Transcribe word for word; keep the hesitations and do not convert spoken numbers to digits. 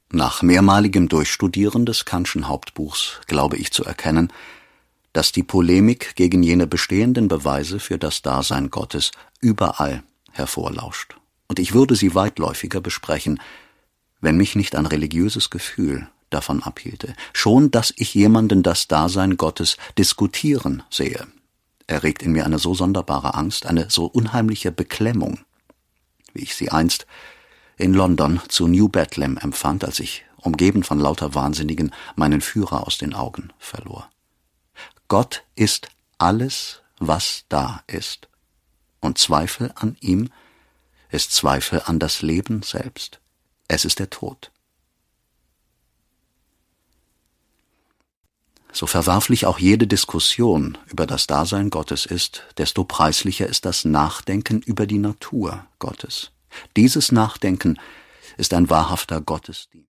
Nach mehrmaligem Durchstudieren des Kantschen Hauptbuchs glaube ich zu erkennen, dass die Polemik gegen jene bestehenden Beweise für das Dasein Gottes überall hervorlauscht. Und ich würde sie weitläufiger besprechen, wenn mich nicht ein religiöses Gefühl davon abhielte. Schon, dass ich jemanden das Dasein Gottes diskutieren sehe, erregt in mir eine so sonderbare Angst, eine so unheimliche Beklemmung, wie ich sie einst in London zu New Bethlehem empfand, als ich, umgeben von lauter Wahnsinnigen, meinen Führer aus den Augen verlor. Gott ist alles, was da ist, und Zweifel an ihm ist Zweifel an das Leben selbst. Es ist der Tod. So verwerflich auch jede Diskussion über das Dasein Gottes ist, desto preislicher ist das Nachdenken über die Natur Gottes. Dieses Nachdenken ist ein wahrhafter Gottesdienst.